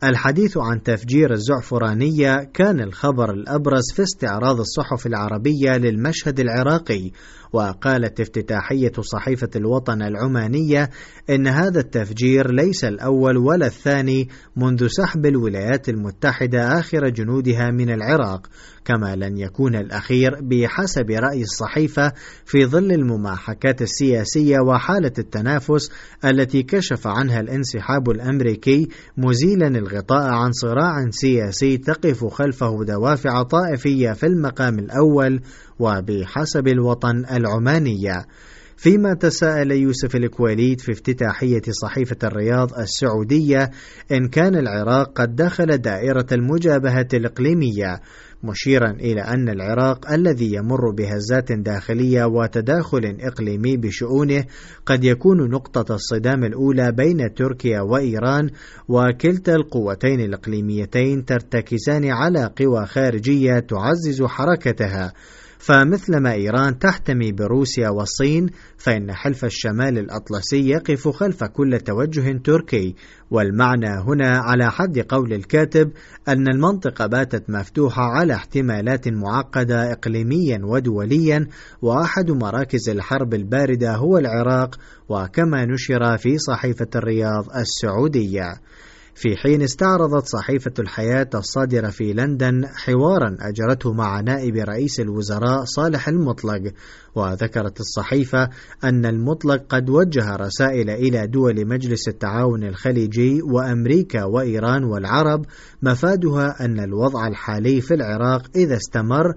الحديث عن تفجير الزعفرانية كان الخبر الأبرز في استعراض الصحف العربية للمشهد العراقي، وقالت افتتاحية صحيفة الوطن العمانية إن هذا التفجير ليس الأول ولا الثاني منذ سحب الولايات المتحدة آخر جنودها من العراق، كما لن يكون الأخير بحسب رأي الصحيفة في ظل المماحكات السياسية وحالة التنافس التي كشف عنها الانسحاب الأمريكي، مزيلا الغطاء عن صراع سياسي تقف خلفه دوافع طائفية في المقام الأول وبحسب الوطن العمانية. فيما تساءل يوسف الكويليت في افتتاحية صحيفة الرياض السعودية إن كان العراق قد دخل دائرة المجابهة الإقليمية، مشيرا إلى أن العراق الذي يمر بهزات داخلية وتداخل إقليمي بشؤونه قد يكون نقطة الصدام الأولى بين تركيا وإيران، وكلتا القوتين الإقليميتين ترتكزان على قوى خارجية تعزز حركتها. فمثلما إيران تحتمي بروسيا والصين، فإن حلف الشمال الأطلسي يقف خلف كل توجه تركي، والمعنى هنا على حد قول الكاتب أن المنطقة باتت مفتوحة على احتمالات معقدة إقليميا ودوليا، وأحد مراكز الحرب الباردة هو العراق، وكما نشر في صحيفة الرياض السعودية. في حين استعرضت صحيفة الحياة الصادرة في لندن حوارا أجرته مع نائب رئيس الوزراء صالح المطلق، وذكرت الصحيفة أن المطلق قد وجه رسائل إلى دول مجلس التعاون الخليجي وأمريكا وإيران والعرب، مفادها أن الوضع الحالي في العراق إذا استمر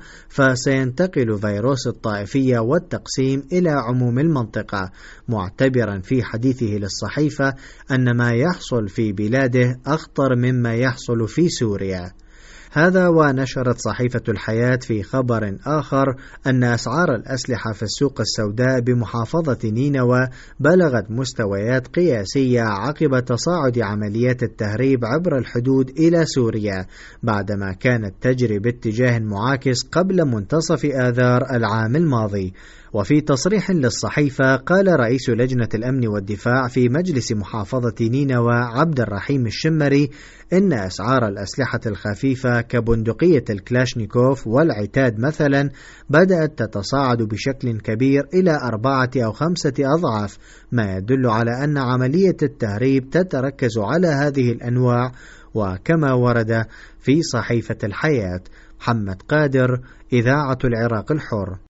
فسينتقل فيروس الطائفية والتقسيم إلى عموم المنطقة، معتبرا في حديثه للصحيفة أن ما يحصل في بلاده أخطر مما يحصل في سوريا. هذا ونشرت صحيفة الحياة في خبر آخر أن أسعار الأسلحة في السوق السوداء بمحافظة نينوى بلغت مستويات قياسية عقب تصاعد عمليات التهريب عبر الحدود إلى سوريا، بعدما كانت تجري باتجاه معاكس قبل منتصف آذار العام الماضي. وفي تصريح للصحيفة قال رئيس لجنة الأمن والدفاع في مجلس محافظة نينوى عبد الرحيم الشمري إن أسعار الأسلحة الخفيفة كبندقية الكلاشنيكوف والعتاد مثلا بدأت تتصاعد بشكل كبير إلى 4 أو 5 أضعاف، ما يدل على أن عملية التهريب تتركز على هذه الأنواع، وكما ورد في صحيفة الحياة. محمد قادر، إذاعة العراق الحر.